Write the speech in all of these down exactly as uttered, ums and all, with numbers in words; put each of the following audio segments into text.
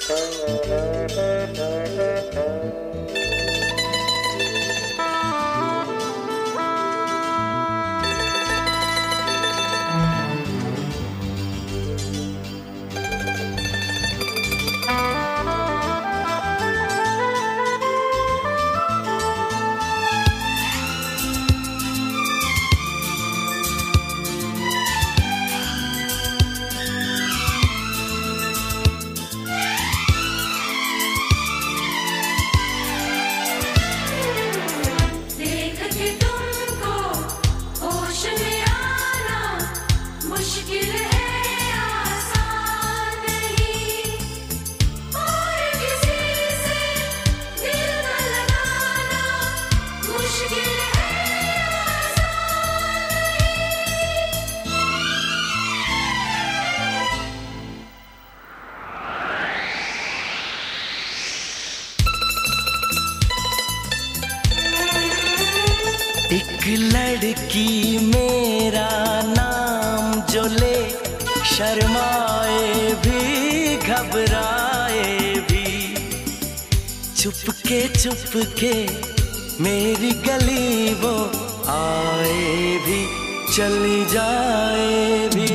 एक लड़की मेरा नाम जो ले, शर्माए भी घबराए भी, चुपके चुपके मेरी गली वो आए भी, चली जाए भी।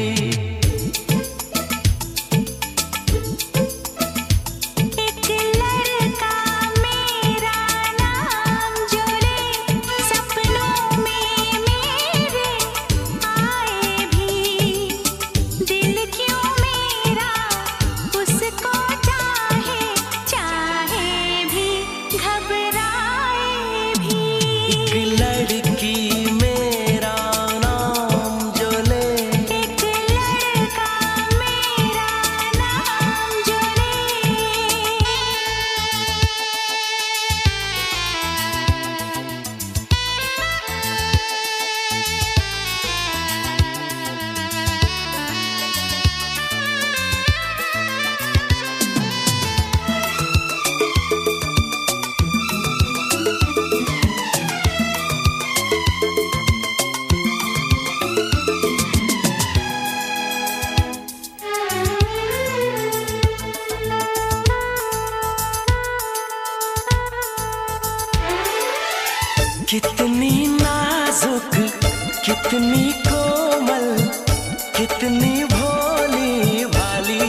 कितनी नाजुक, कितनी कोमल, कितनी भोली भाली,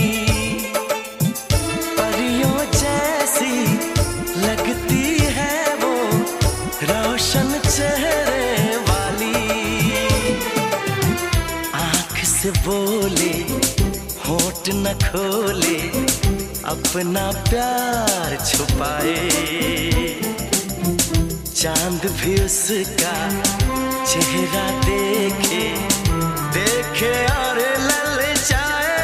परियों जैसी लगती है वो रोशन चेहरे वाली। आँख से बोले होठ न खोले, अपना प्यार छुपाए, चांद भी उसका चेहरा देखे देखे और ललचाए।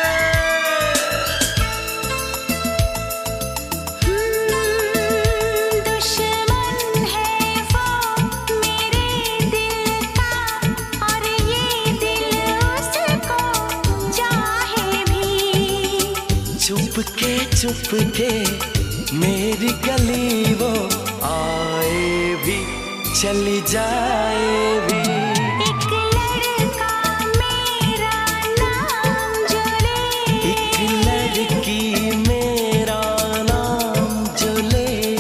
दुश्मन है वो मेरे दिल का, और ये दिल उसको चाहे भी, चुपके चुपके मेरी गली वो आए भी, चली जाए भी। एक लड़का मेरा नाम जो ले, एक लड़की मेरा नाम जो ले।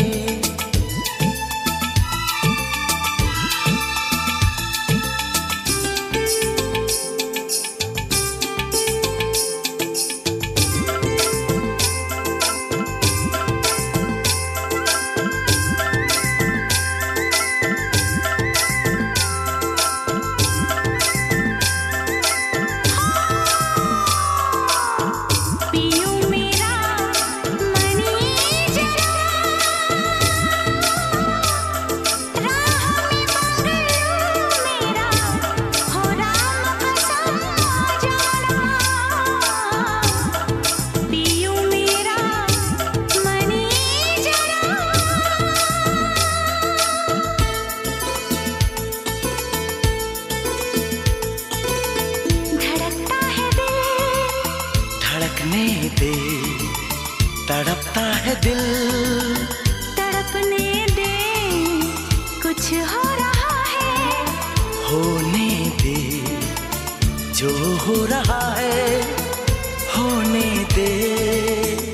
दे, तड़पता है दिल, तड़पने दे, कुछ हो रहा है, होने दे, जो हो रहा है होने दे।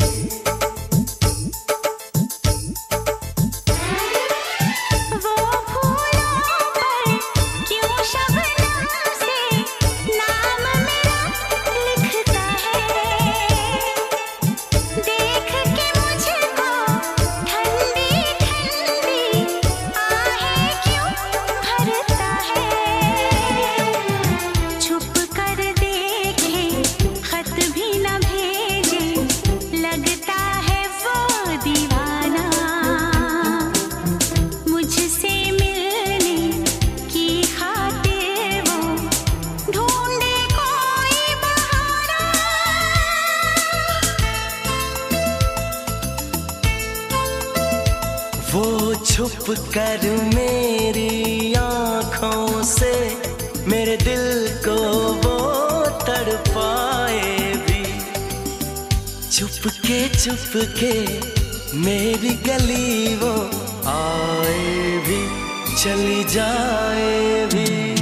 छुप कर मेरी आँखों से मेरे दिल को वो तड़पाए भी। चुपके चुपके मेरी गली वो आए भी, चली जाए भी।